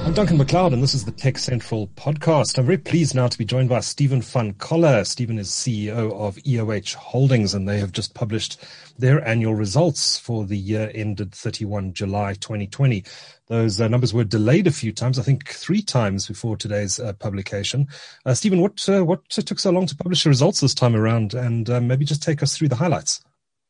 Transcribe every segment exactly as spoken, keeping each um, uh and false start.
I'm Duncan McLeod, and this is the Tech Central podcast. I'm very pleased now to be joined by Stephen van Coller. Stephen is C E O of E O H Holdings, and they have just published their annual results for the year ended thirty-first July twenty twenty. Those uh, numbers were delayed a few times, I think three times before today's uh, publication. Uh, Stephen, what uh, what took so long to publish the results this time around? And uh, maybe just take us through the highlights.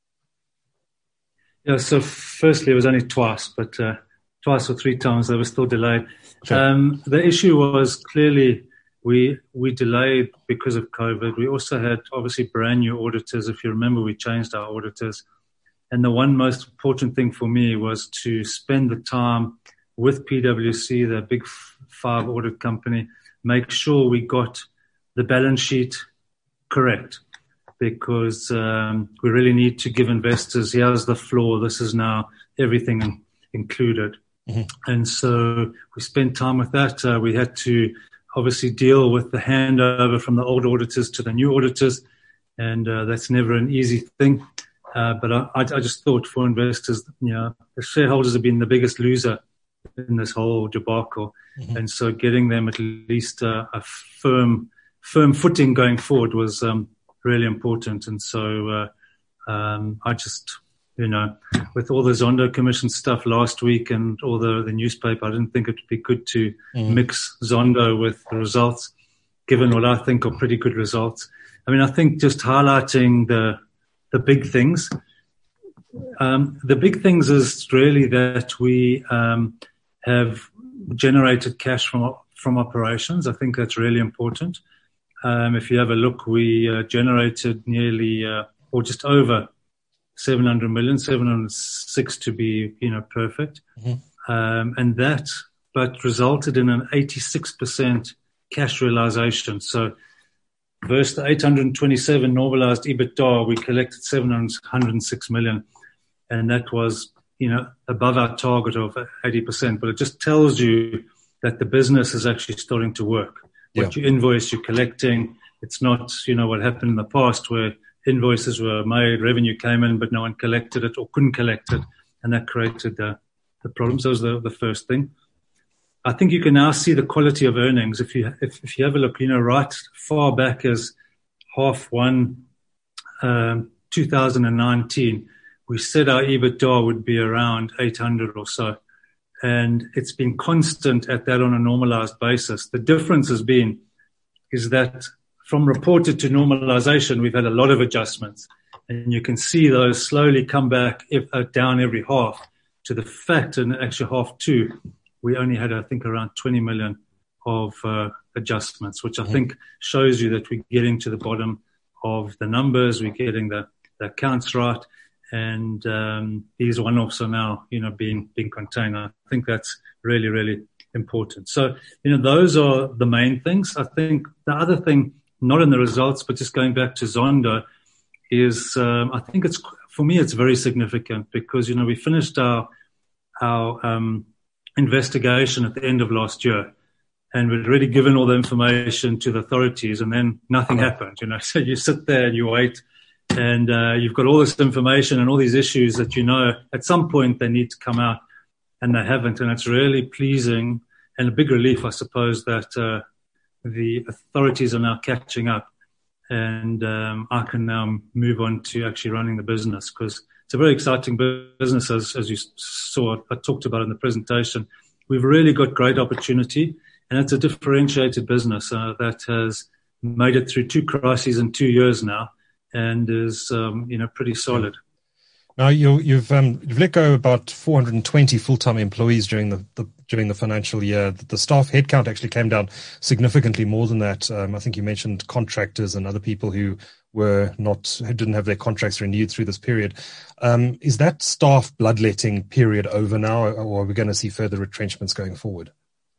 Yeah, so firstly, it was only twice, but uh, twice or three times they were still delayed. Sure. Um, the issue was clearly we we delayed because of COVID. We also had obviously brand new auditors. If you remember, we changed our auditors. And the one most important thing for me was to spend the time with P W C, the big five audit company, make sure we got the balance sheet correct, because um, we really need to give investors, here's the floor, this is now everything included. Mm-hmm. And so we spent time with that. Uh, we had to obviously deal with the handover from the old auditors to the new auditors, and uh, that's never an easy thing. Uh, but I, I just thought for investors, you know, the shareholders have been the biggest loser in this whole debacle. Mm-hmm. And so getting them at least uh, a firm, firm footing going forward was um, really important. And so uh, um, I just, you know, with all the Zondo Commission stuff last week and all the, the newspaper, I didn't think it would be good to mm-hmm. mix Zondo with the results, given what I think are pretty good results. I mean, I think just highlighting the the big things. Um, the big things is really that we um, have generated cash from from operations. I think that's really important. Um, if you have a look, we uh, generated nearly uh, or just over seven hundred million, seven hundred six to be, you know, perfect. Mm-hmm. Um, and that, but resulted in an eighty-six percent cash realization. So versus the eight hundred twenty-seven normalized EBITDA, we collected seven hundred six million. And that was, you know, above our target of eighty percent. But it just tells you that the business is actually starting to work. Yeah. What you invoice, you're collecting. It's not, you know, what happened in the past where invoices were made, revenue came in, but no one collected it or couldn't collect it. And that created the, the problems. That was the, the first thing. I think you can now see the quality of earnings. If you if, if you have a look, you know, right far back as half one, um, two thousand nineteen, we said our EBITDA would be around eight hundred or so. And it's been constant at that on a normalized basis. The difference has been is that from reported to normalization, we've had a lot of adjustments. And you can see those slowly come back if, uh, down every half to the fact in actually half two, we only had, I think, around twenty million of uh, adjustments, which I mm-hmm. think shows you that we're getting to the bottom of the numbers, we're getting the, the accounts right, and um, these one-offs are now, you know, being being contained. I think that's really, really important. So, you know, those are the main things. I think the other thing, not in the results, but just going back to Zondo, is um, I think it's, for me, it's very significant because, you know, we finished our our um, investigation at the end of last year, and we'd already given all the information to the authorities, and then nothing happened, you know. So you sit there and you wait, and uh, you've got all this information and all these issues that, you know, at some point they need to come out, and they haven't. And it's really pleasing and a big relief, I suppose, that uh, the authorities are now catching up, and um, I can now move on to actually running the business, because it's a very exciting business, as, as you saw, I talked about in the presentation. We've really got great opportunity, and it's a differentiated business uh, that has made it through two crises in two years now, and is, um, you know, pretty solid. Now, you, you've um, you've let go about four hundred twenty full-time employees during the, the during the financial year. The staff headcount actually came down significantly more than that. Um, I think you mentioned contractors and other people who were not who didn't have their contracts renewed through this period. Um, is that staff bloodletting period over now, or are we going to see further retrenchments going forward?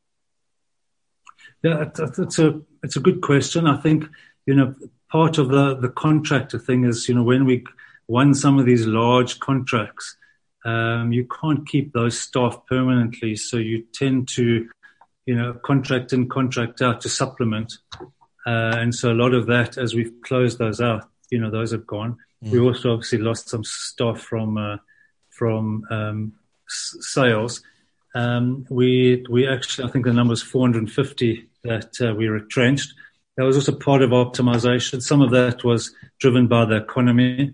Yeah, it's a it's a good question. I think, you know, part of the the contractor thing is, you know, when we won some of these large contracts, um, you can't keep those staff permanently, so you tend to, you know, contract in, contract out to supplement. Uh, and so a lot of that, as we've closed those out, you know, those have gone. Mm. We also obviously lost some staff from uh, from um, s- sales. Um, we we actually, I think the number is four hundred fifty that uh, we retrenched. That was also part of optimization. Some of that was driven by the economy.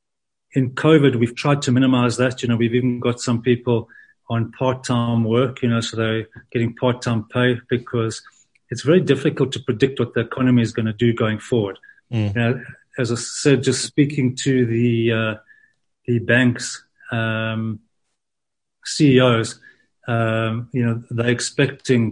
In COVID, we've tried to minimize that. You know, we've even got some people on part-time work, you know, so they're getting part-time pay because it's very difficult to predict what the economy is going to do going forward. Mm. You know, as I said, just speaking to the uh, the banks, um, C E Os, um, you know, they're expecting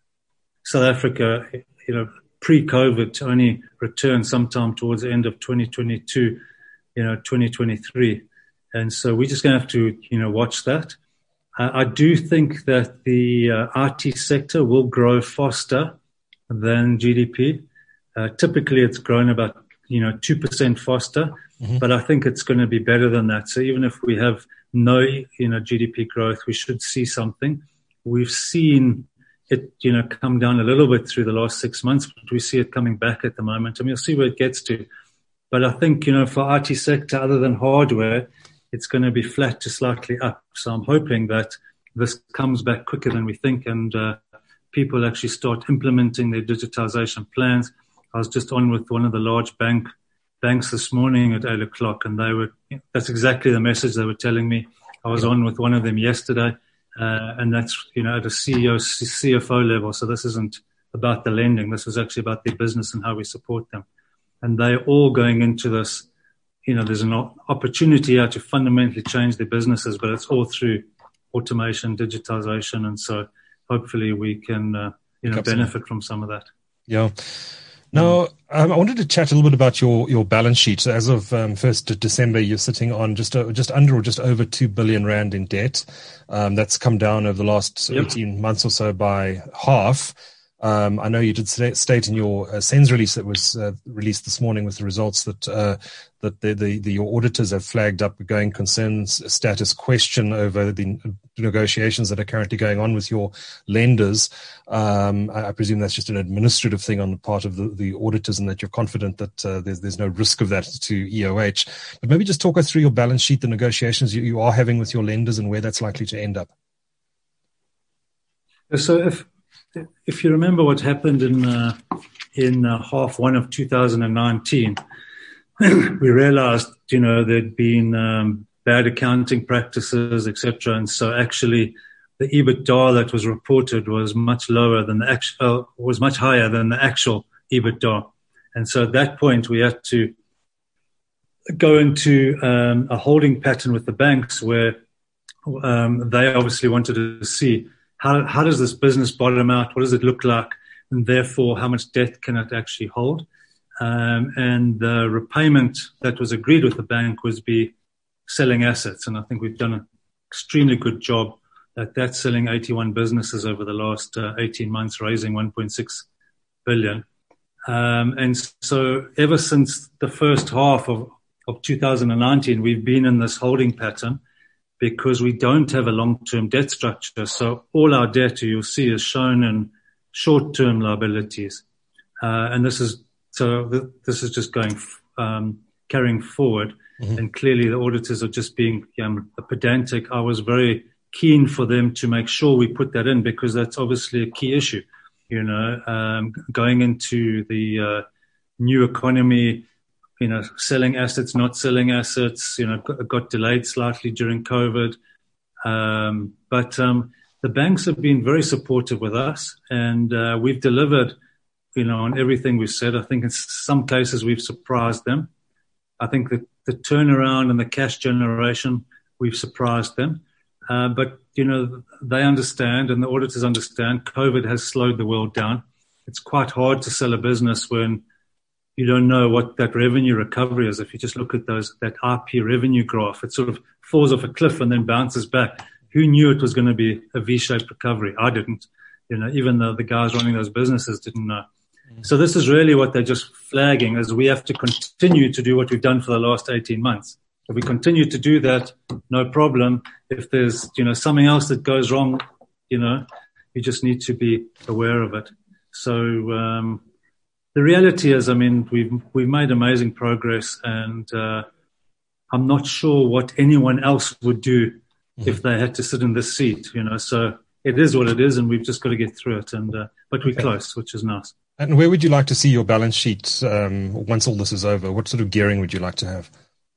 South Africa, you know, pre-COVID to only return sometime towards the end of twenty twenty-two, you know, twenty twenty-three. And so we're just going to have to, you know, watch that. Uh, I do think that the uh, I T sector will grow faster than G D P. Uh, typically, it's grown about, you know, two percent faster, mm-hmm. but I think it's going to be better than that. So even if we have no, you know, G D P growth, we should see something. We've seen it, you know, come down a little bit through the last six months, but we see it coming back at the moment, and we'll see where it gets to. But I think, you know, for I T sector, other than hardware, it's going to be flat to slightly up. So I'm hoping that this comes back quicker than we think, and uh, people actually start implementing their digitization plans. I was just on with one of the large bank banks this morning at eight o'clock, and they were, that's exactly the message they were telling me. I was on with one of them yesterday, uh, and that's, you know, at a C E O, C F O level. So this isn't about the lending. This is actually about their business and how we support them. And they're all going into this, you know, there's an opportunity here to fundamentally change their businesses, but it's all through automation, digitization. And so hopefully we can, uh, you know, Absolutely. benefit from some of that. Yeah. Now, um, I wanted to chat a little bit about your, your balance sheet. So as of um, first of December, you're sitting on just uh, just under or just over two billion rand in debt. Um, that's come down over the last yep. eighteen months or so by half. Um, I know you did state in your uh, SENS release that was uh, released this morning with the results that uh, that the, the, the your auditors have flagged up a going concerns status question over the negotiations that are currently going on with your lenders. Um, I, I presume that's just an administrative thing on the part of the, the auditors, and that you're confident that uh, there's there's no risk of that to E O H. But maybe just talk us through your balance sheet, the negotiations you, you are having with your lenders, and where that's likely to end up. So if If you remember what happened in uh, in uh, half one of two thousand nineteen, we realized, you know, there'd been um, bad accounting practices, et cetera. And so actually the EBITDA that was reported was much lower than the actual, was much higher than the actual EBITDA. And so at that point we had to go into um, a holding pattern with the banks where um, they obviously wanted to see How, how does this business bottom out? What does it look like? And therefore, how much debt can it actually hold? Um, and the repayment that was agreed with the bank was be selling assets. And I think we've done an extremely good job at that, selling eighty-one businesses over the last uh, eighteen months, raising one point six billion. Um, and so ever since the first half of, of two thousand nineteen, we've been in this holding pattern, because we don't have a long-term debt structure. So all our debt, you'll see, is shown in short-term liabilities. Uh, and this is, so th- this is just going, um, carrying forward. Mm-hmm. And clearly the auditors are just being um, pedantic. I was very keen for them to make sure we put that in, because that's obviously a key issue. You know, um, going into the uh, new economy, you know, selling assets, not selling assets, you know, got, got delayed slightly during COVID. Um, but um, the banks have been very supportive with us, and uh, we've delivered, you know, on everything we've said. I think in some cases we've surprised them. I think that the turnaround and the cash generation, we've surprised them. Uh, but, you know, they understand, and the auditors understand, COVID has slowed the world down. It's quite hard to sell a business when you don't know what that revenue recovery is. If you just look at those, that I P revenue graph, it sort of falls off a cliff and then bounces back. Who knew it was going to be a V-shaped recovery? I didn't. You know, even though the guys running those businesses didn't know. Mm-hmm. So this is really what they're just flagging, is we have to continue to do what we've done for the last eighteen months. If we continue to do that, no problem. If there's, you know, something else that goes wrong, you know, you just need to be aware of it. So, um, the reality is, I mean, we've we've made amazing progress, and uh, I'm not sure what anyone else would do mm-hmm. if they had to sit in this seat. You know, so it is what it is, and we've just got to get through it. And uh, but we're Okay. close, which is nice. And where would you like to see your balance sheet um, once all this is over? What sort of gearing would you like to have?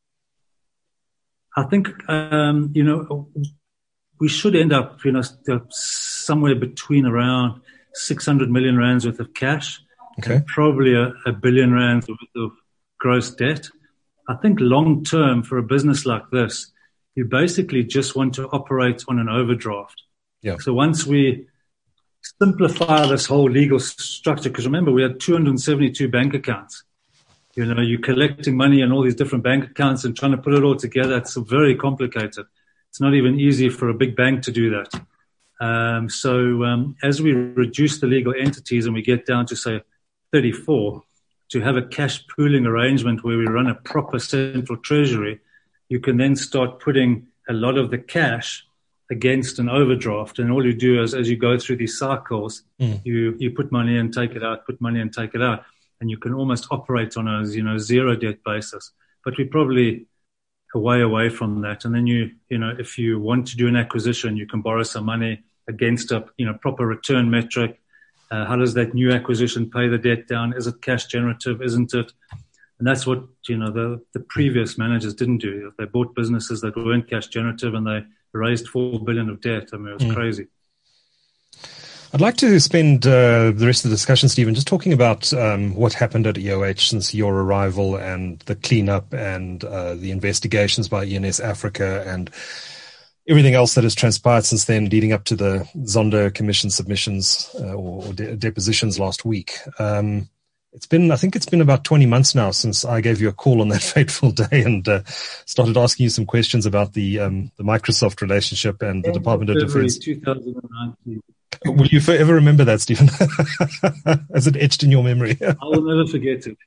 I think, um, you know, we should end up, you know, somewhere between around six hundred million rands worth of cash, Okay. and probably a, a billion rands worth of gross debt. I think long term for a business like this, you basically just want to operate on an overdraft. Yeah. So once we simplify this whole legal structure, because remember, we had two hundred seventy-two bank accounts. You know, you're collecting money in all these different bank accounts and trying to put it all together. It's very complicated. It's not even easy for a big bank to do that. Um, so um, as we reduce the legal entities and we get down to, say, thirty-four, to have a cash pooling arrangement where we run a proper central treasury, you can then start putting a lot of the cash against an overdraft. And all you do is, as you go through these cycles, mm. you, you put money in, take it out, put money in, take it out. And you can almost operate on a, you know, zero debt basis. But we're probably a way away from that. And then you, you know, if you want to do an acquisition, you can borrow some money against a, you know, proper return metric. Uh, how does that new acquisition pay the debt down? Is it cash generative? Isn't it? And that's what, you know, the, the previous managers didn't do. They bought businesses that weren't cash generative and they raised four billion of debt. I mean, it was mm. crazy. I'd like to spend uh, the rest of the discussion, Stephen, just talking about um, what happened at E O H since your arrival and the cleanup and uh, the investigations by E N S Africa and everything else that has transpired since then, leading up to the Zondo Commission submissions uh, or, or de- depositions last week. Um, it's been, I think it's been about twenty months now since I gave you a call on that fateful day and uh, started asking you some questions about the um, the Microsoft relationship and the Department of Defense. twenty nineteen. Will you forever remember that, Stephen? As it etched in your memory? I will never forget it.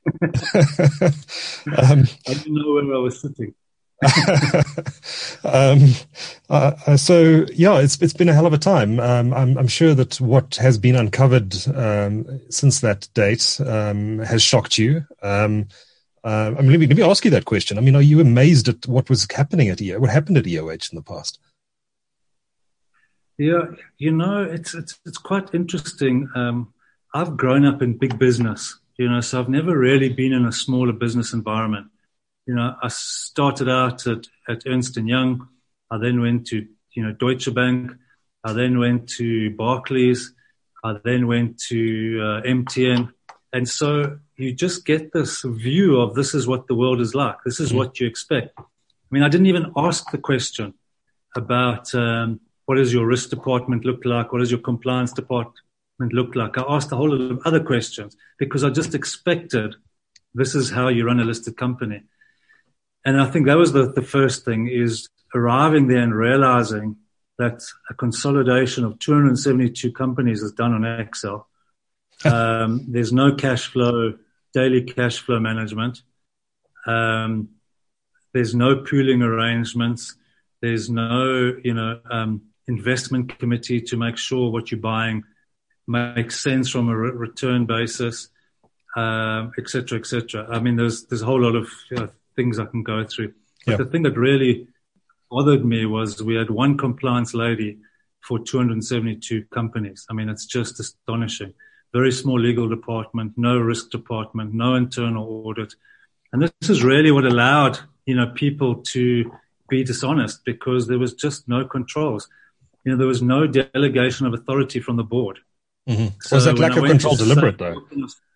um, I didn't know where I was sitting. um, uh, so yeah, it's it's been a hell of a time. Um, I'm, I'm sure that what has been uncovered um, since that date um, has shocked you. Um, uh, I mean, let me, let me ask you that question. I mean, are you amazed at what was happening at E O H? What happened at E O H in the past? Yeah, you know, it's it's it's quite interesting. Um, I've grown up in big business, you know, so I've never really been in a smaller business environment. You know, I started out at, at Ernst and Young. I then went to, you know, Deutsche Bank. I then went to Barclays. I then went to uh, M T N. And so you just get this view of this is what the world is like. This is mm-hmm. what you expect. I mean, I didn't even ask the question about um, what does your risk department look like? What does your compliance department look like? I asked a whole lot of other questions because I just expected this is how you run a listed company. And I think that was the, the first thing is arriving there and realizing that a consolidation of two hundred seventy-two companies is done on Excel. Um, there's no cash flow, daily cash flow management. Um, there's no pooling arrangements. There's no, you know, um, investment committee to make sure what you're buying makes sense from a re- return basis, um, et cetera, et cetera. I mean, there's there's a whole lot of uh, things I can go through. But yeah. The thing that really bothered me was we had one compliance lady for two hundred seventy-two companies. I mean, it's just astonishing. Very small legal department, no risk department, no internal audit. And this is really what allowed, you know, people to be dishonest because there was just no controls. You know, there was no delegation of authority from the board. Mm-hmm. So was that lack of control deliberate, say, though?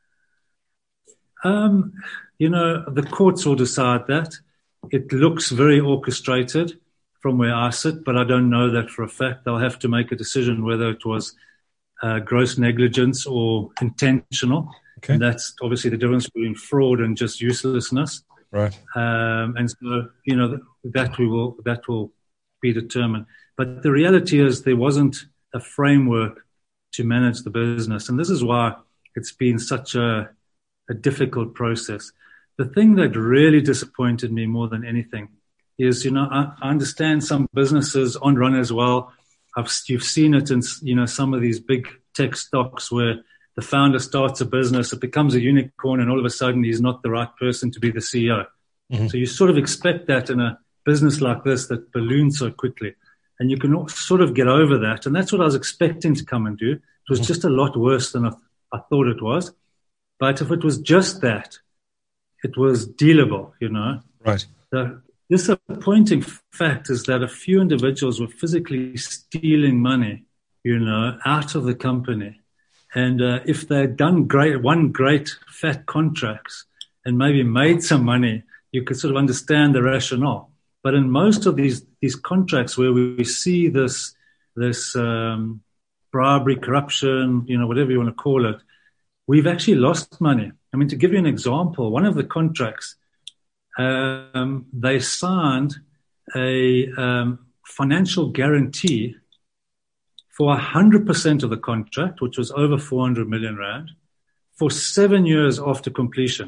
Um, you know, the courts will decide that. It looks very orchestrated from where I sit, but I don't know that for a fact. They'll have to make a decision whether it was uh, gross negligence or intentional. Okay. And that's obviously the difference between fraud and just uselessness. Right. Um, and so, you know, that we will, that will be determined. But the reality is there wasn't a framework to manage the business. And this is why it's been such a, a difficult process. The thing that really disappointed me more than anything is, you know, I, I understand some businesses aren't run as well. I've, you've seen it in, you know, some of these big tech stocks where the founder starts a business, it becomes a unicorn, and all of a sudden he's not the right person to be the C E O. Mm-hmm. So you sort of expect that in a business like this that balloons so quickly. and you can sort of get over that. And that's what I was expecting to come and do. It was just a lot worse than I, I thought it was. But if it was just that, it was dealable, you know. Right. The disappointing fact is that a few individuals were physically stealing money, you know, out of the company. And uh, if they'd done great, one great fat contracts and maybe made some money, you could sort of understand the rationale. But in most of these these contracts where we see this this um, bribery, corruption, you know, whatever you want to call it, we've actually lost money. I mean, to give you an example, one of the contracts, um, they signed a um, financial guarantee for one hundred percent of the contract, which was over four hundred million rand, for seven years after completion.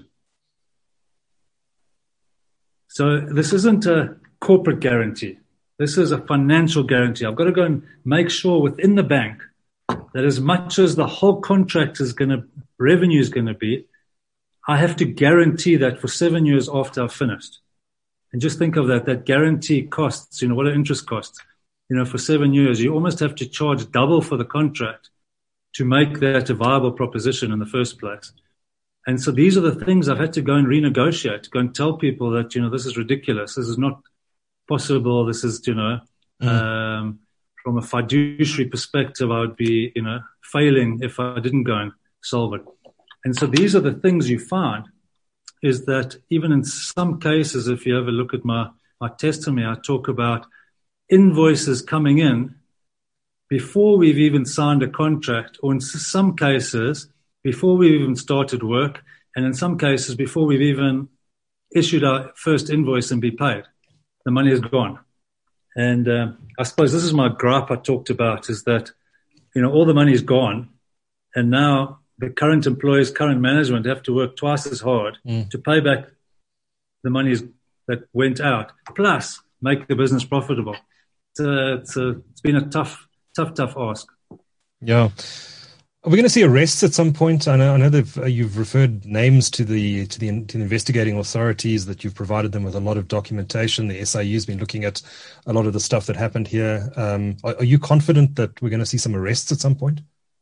So this isn't a corporate guarantee. This is a financial guarantee. I've got to go and make sure within the bank that as much as the whole contract is going to, revenue is going to be, I have to guarantee that for seven years after I've finished. And just think of that, that guarantee costs, you know, what are interest costs? You know, for seven years, you almost have to charge double for the contract to make that a viable proposition in the first place. And so these are the things I've had to go and renegotiate, go and tell people that, you know, this is ridiculous. This is not possible. This is, you know, mm. um, from a fiduciary perspective, I would be, you know, failing if I didn't go and solve it. And so these are the things you find is that even in some cases, if you ever look at my, my testimony, I talk about invoices coming in before we've even signed a contract, or in some cases, before we've even started work, and in some cases, before we've even issued our first invoice and be paid. The money is gone. And uh, I suppose this is my gripe I talked about, is that, you know, all the money is gone, and now the current employees, current management have to work twice as hard mm. to pay back the money that went out, plus make the business profitable. It's, a, it's, a, it's been a tough, tough, tough ask. Yeah. Are we going to see arrests at some point? I know, I know that uh, you've referred names to the to the, to the investigating authorities, that you've provided them with a lot of documentation. The S I U has been looking at a lot of the stuff that happened here. Um, are, are you confident that we're going to see some arrests at some point?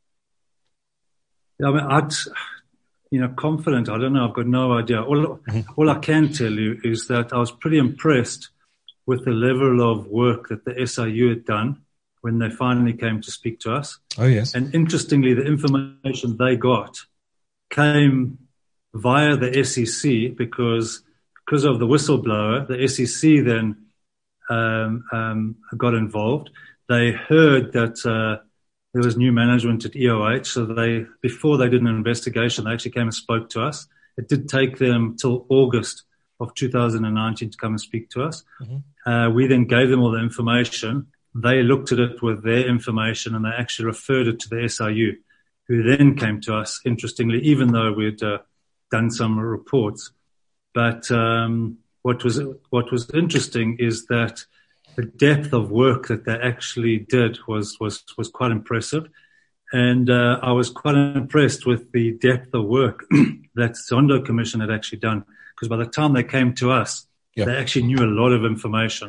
Yeah, I mean, I'd, you know, confident. I don't know. I've got no idea. All, mm-hmm. all I can tell you is that I was pretty impressed with the level of work that the S I U had done when they finally came to speak to us. Oh, yes. And interestingly, the information they got came via the S E C because because of the whistleblower. The S E C then um, um, got involved. They heard that uh, there was new management at E O H, so they before they did an investigation, they actually came and spoke to us. It did take them till August of two thousand nineteen to come and speak to us. Mm-hmm. Uh, we then gave them all the information. They looked at it with their information, and they actually referred it to the S I U, who then came to us, interestingly, even though we'd uh, done some reports. But um, what was what was interesting is that the depth of work that they actually did was was was quite impressive. And uh, I was quite impressed with the depth of work that Zondo Commission had actually done, because by the time they came to us, yeah. they actually knew a lot of information.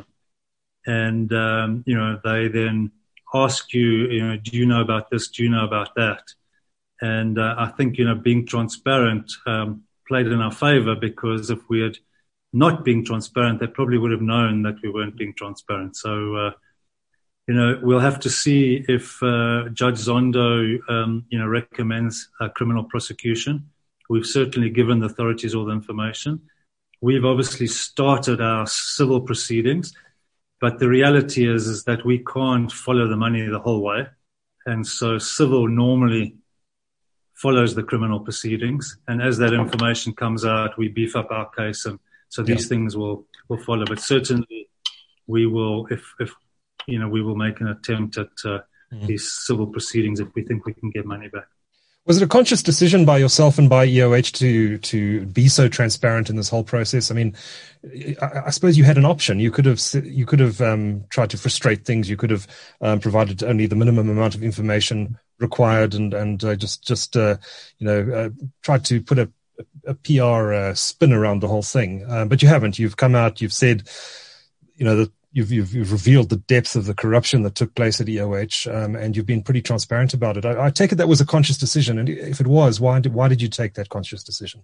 And, um, you know, they then ask you, you know, do you know about this? Do you know about that? And uh, I think, you know, being transparent um, played in our favor, because if we had not been transparent, they probably would have known that we weren't being transparent. So, uh, you know, we'll have to see if uh, Judge Zondo, um, you know, recommends a criminal prosecution. We've certainly given the authorities all the information. We've obviously started our civil proceedings. But the reality is, is that we can't follow the money the whole way. And so civil normally follows the criminal proceedings. And as that information comes out, we beef up our case. And so these yeah. things will, will follow. But certainly we will, if, if, you know, we will make an attempt at uh, mm-hmm. these civil proceedings if we think we can get money back. Was it a conscious decision by yourself and by E O H to to be so transparent in this whole process? I mean, I, I suppose you had an option. You could have you could have um, tried to frustrate things. You could have um, provided only the minimum amount of information required, and and uh, just just uh, you know uh, tried to put a, a P R uh, spin around the whole thing. Uh, but you haven't. You've come out. You've said, you know, that you've, you've, you've revealed the depth of the corruption that took place at E O H, um, and you've been pretty transparent about it. I, I take it that was a conscious decision. And if it was, why did, why did you take that conscious decision?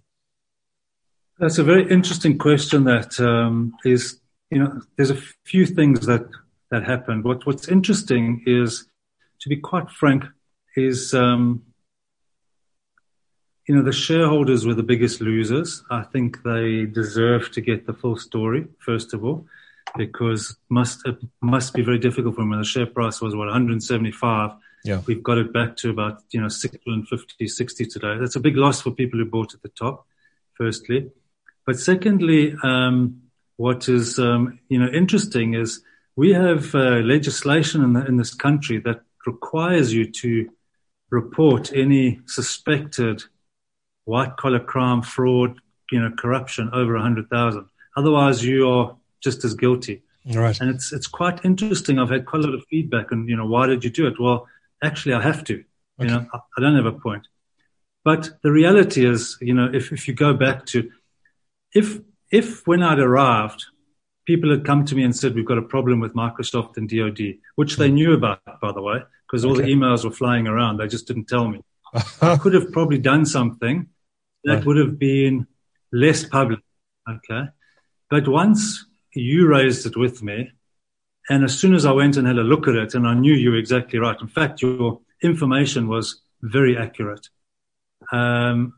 That's a very interesting question that um, is, you know, there's a few things that, that happened. What, what's interesting is, to be quite frank, is, um, you know, the shareholders were the biggest losers. I think they deserve to get the full story, first of all, because must it must be very difficult for them. When the share price was, what, one hundred seventy-five, yeah. We've got it back to about, you know, six hundred fifty, sixty today. That's a big loss for people who bought at the top, firstly. But secondly, um, what is, um, you know, interesting is we have uh, legislation in, the, in this country that requires you to report any suspected white-collar crime, fraud, you know, corruption over one hundred thousand. Otherwise, you are just as guilty. Right. And it's it's quite interesting. I've had quite a lot of feedback on, you know, why did you do it? Well, actually, I have to. Okay. You know, I, I don't have a point. But the reality is, you know, if, if you go back to, if if when I'd arrived, people had come to me and said, we've got a problem with Microsoft and D O D, which they knew about, by the way, because all okay. the emails were flying around. They just didn't tell me. I could have probably done something that right. would have been less public, okay? But once you raised it with me, and as soon as I went and had a look at it, and I knew you were exactly right. In fact, your information was very accurate. Um,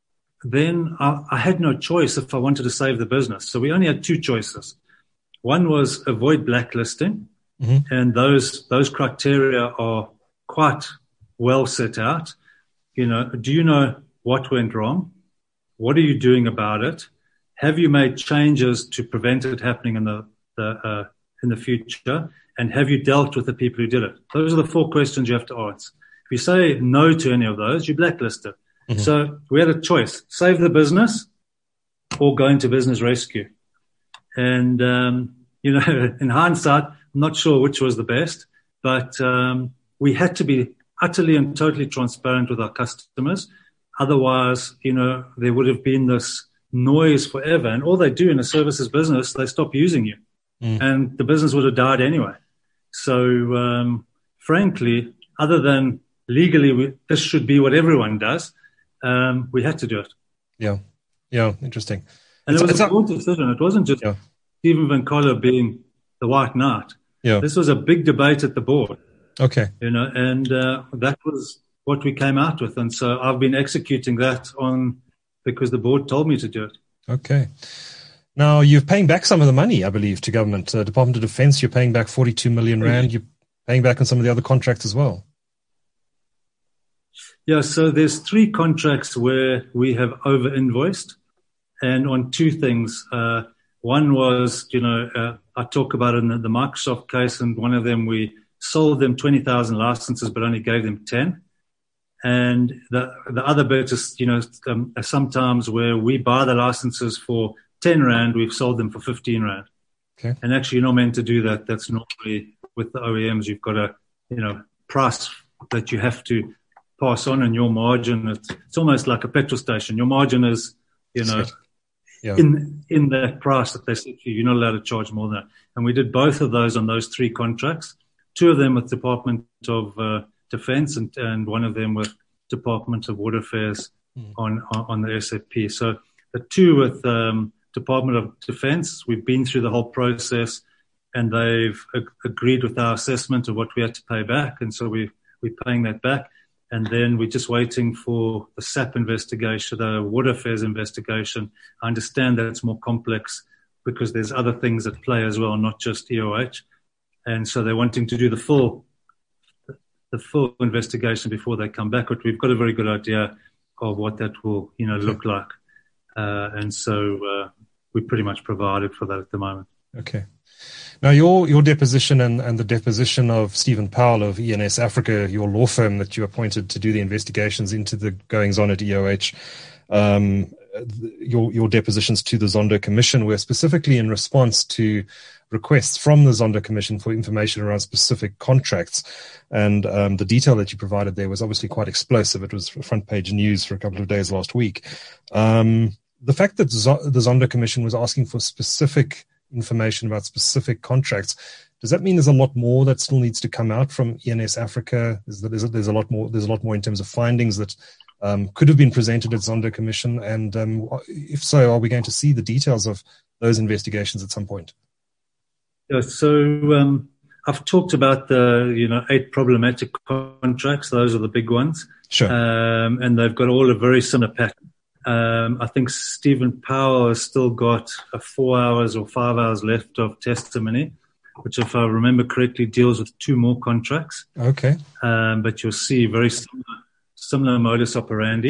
then I, I had no choice if I wanted to save the business. So we only had two choices. One was avoid blacklisting, mm-hmm. and those those criteria are quite well set out. You know, do you know what went wrong? What are you doing about it? Have you made changes to prevent it happening in the, the uh, in the future? And have you dealt with the people who did it? Those are the four questions you have to answer. If you say no to any of those, you blacklist it. Mm-hmm. So we had a choice: save the business or go into business rescue. And um, you know, in hindsight, I'm not sure which was the best, but um, we had to be utterly and totally transparent with our customers. Otherwise, you know, there would have been this noise forever. And all they do in a services business, they stop using you. Mm. And the business would have died anyway. So, um, frankly, other than legally, we, this should be what everyone does, um, we had to do it. Yeah. Yeah. Interesting. And it's, it was a board a, decision. It wasn't just yeah. Stephen Van Coller being the white knight. Yeah. This was a big debate at the board. Okay. You know, and uh, that was what we came out with. And so I've been executing that on because the board told me to do it. Okay. Now, you're paying back some of the money, I believe, to government. Uh, Department of Defense, you're paying back forty-two million rand. You're paying back on some of the other contracts as well. Yeah, so there's three contracts where we have over-invoiced. And on two things. Uh, one was, you know, uh, I talk about it in the, the Microsoft case, and one of them we sold them twenty thousand licenses, but only gave them ten. And the the other bit is, you know, um, sometimes where we buy the licenses for ten rand, we've sold them for fifteen rand. Okay. And actually, you're not meant to do that. That's normally with the O E Ms. You've got a, you know, price that you have to pass on, and your margin. It's, it's almost like a petrol station. Your margin is, you know, yeah. in in that price that they said to you. You're not allowed to charge more than that. And we did both of those on those three contracts. Two of them with Department of uh, Defense, and, and one of them with Department of Water Affairs mm. on, on on the S A P. So the two with um, Department of Defense, we've been through the whole process, and they've ag- agreed with our assessment of what we had to pay back, and so we we're paying that back. And then we're just waiting for the S A P investigation, the Water Affairs investigation. I understand that it's more complex because there's other things at play as well, not just E O H. And so they're wanting to do the full, the full investigation before they come back. But we've got a very good idea of what that will, you know, look like. Uh, and so uh, we pretty much provided for that at the moment. Okay. Now, your your deposition and, and the deposition of Stephen Powell of E N S Africa, your law firm that you appointed to do the investigations into the goings-on at E O H, um, your your depositions to the Zondo Commission were specifically in response to requests from the Zondo Commission for information around specific contracts. And um, the detail that you provided there was obviously quite explosive. It was front page news for a couple of days last week. Um, the fact that Z- the Zondo Commission was asking for specific information about specific contracts. Does that mean there's a lot more that still needs to come out from E N S Africa? Is that there's, there's a lot more? There's a lot more in terms of findings that um, could have been presented at Zondo Commission, and um, if so, are we going to see the details of those investigations at some point? Yeah, so um, I've talked about the you know eight problematic contracts. Those are the big ones. Sure. Um, and they've got all a very similar pattern. Um, I think Stephen Powell has still got a four hours or five hours left of testimony, which, if I remember correctly, deals with two more contracts. Okay. Um, but you'll see very similar, similar modus operandi.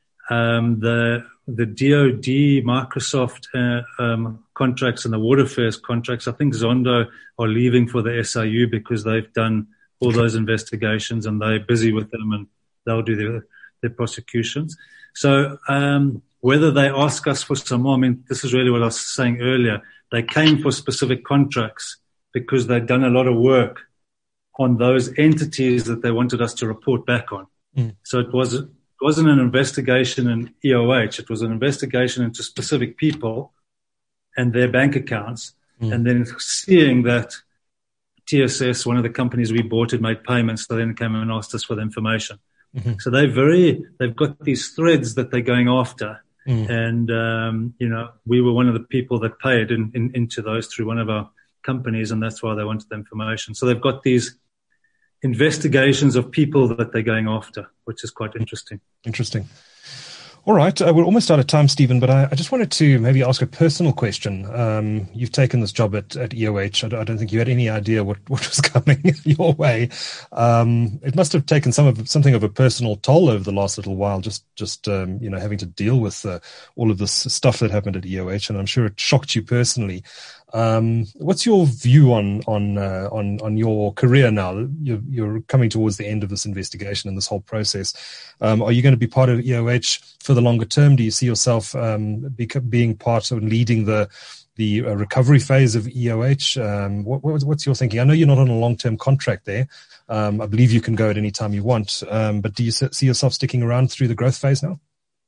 Um, the the D O D, Microsoft uh, um, contracts and the Water Affairs contracts, I think Zondo are leaving for the S I U because they've done all those investigations and they're busy with them and they'll do their, their prosecutions. So um, whether they ask us for some more, I mean, this is really what I was saying earlier. They came for specific contracts because they'd done a lot of work on those entities that they wanted us to report back on. Mm. So it was, it wasn't an investigation in E O H. It was an investigation into specific people and their bank accounts. Mm. And then seeing that T S S, one of the companies we bought, had made payments, they then came and asked us for the information. Mm-hmm. So they very, they've got these threads that they're going after. Mm. And, um, you know, we were one of the people that paid in, in, into those through one of our companies, and that's why they wanted the information. So they've got these investigations of people that they're going after, which is quite interesting. Interesting. All right. Uh, we're almost out of time, Stephen, but I, I just wanted to maybe ask a personal question. Um, you've taken this job at, at E O H. I don't, I don't think you had any idea what, what was coming your way. Um, it must have taken some of something of a personal toll over the last little while, just, just um, you know, having to deal with uh, all of this stuff that happened at E O H, and I'm sure it shocked you personally. Um, what's your view on on uh, on on your career now? You're, you're coming towards the end of this investigation and this whole process. Um, are you going to be part of E O H for the longer term? Do you see yourself um, be, being part of leading the the uh, recovery phase of E O H? Um, what, what, what's your thinking? I know you're not on a long term contract there. Um, I believe you can go at any time you want. Um, but do you see yourself sticking around through the growth phase now?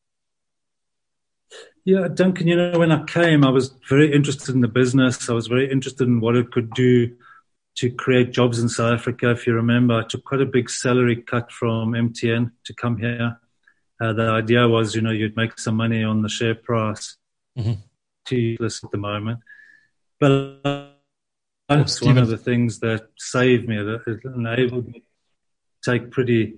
Yeah, Duncan, you know, when I came, I was very interested in the business. I was very interested in what it could do to create jobs in South Africa. If you remember, I took quite a big salary cut from M T N to come here. Uh, the idea was, you know, you'd make some money on the share price. Mm-hmm. To this at the moment. But that's oh, one of the things that saved me, that it enabled me to take pretty,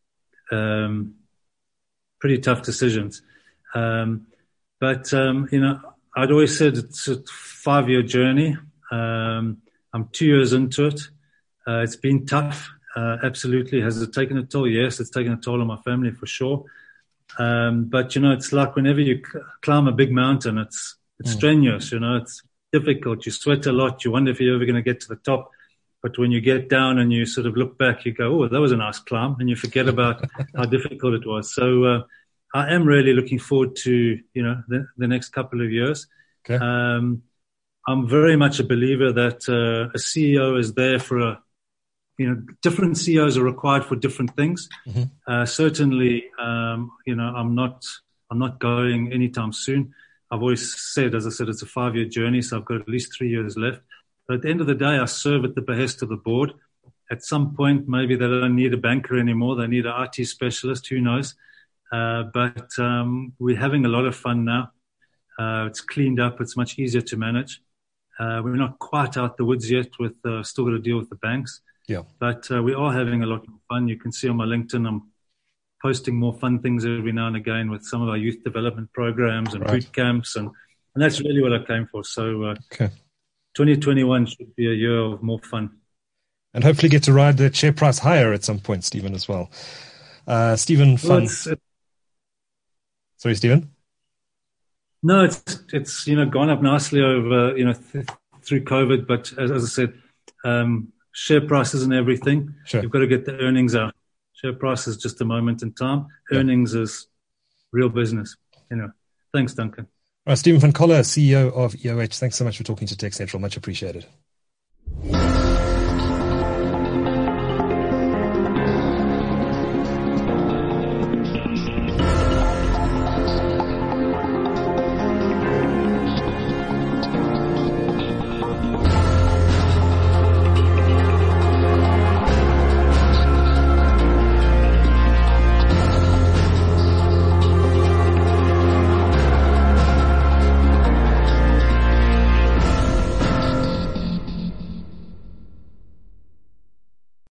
um, pretty tough decisions. Um, But, um, you know, I'd always said it's a five-year journey. Um, I'm two years into it. Uh, it's been tough, uh, absolutely. Has it taken a toll? Yes, it's taken a toll on my family for sure. Um, but, you know, it's like whenever you c- climb a big mountain, it's it's mm. strenuous, you know, it's difficult. You sweat a lot. You wonder if you're ever going to get to the top. But when you get down and you sort of look back, you go, oh, that was a nice climb, and you forget about how difficult it was. So, uh, I am really looking forward to, you know, the, the next couple of years. Okay. Um, I'm very much a believer that uh, a C E O is there for a, you know, different C E Os are required for different things. Mm-hmm. Uh, certainly, um, you know, I'm not, I'm not going anytime soon. I've always said, as I said, it's a five-year journey, so I've got at least three years left. But at the end of the day, I serve at the behest of the board. At some point, maybe they don't need a banker anymore. They need an I T specialist. Who knows? Uh, but um, we're having a lot of fun now. Uh, it's cleaned up. It's much easier to manage. Uh, we're not quite out the woods yet with uh, still got to deal with the banks. Yeah. But uh, we are having a lot of fun. You can see on my LinkedIn, I'm posting more fun things every now and again with some of our youth development programs and right. boot camps. And, and that's really what I came for. So uh, okay. twenty twenty-one should be a year of more fun. And hopefully get to ride the share price higher at some point, Stephen, as well. Uh, Stephen, fun. Well, it's, it's, Sorry, Stephen? No, it's, it's you know, gone up nicely over, you know, th- through COVID. But as, as I said, um, share price isn't everything. Sure. You've got to get the earnings out. Share price is just a moment in time. Yeah. Earnings is real business. You know. Thanks, Duncan. All right, Stephen van Coller, C E O of E O H. Thanks so much for talking to Tech Central. Much appreciated.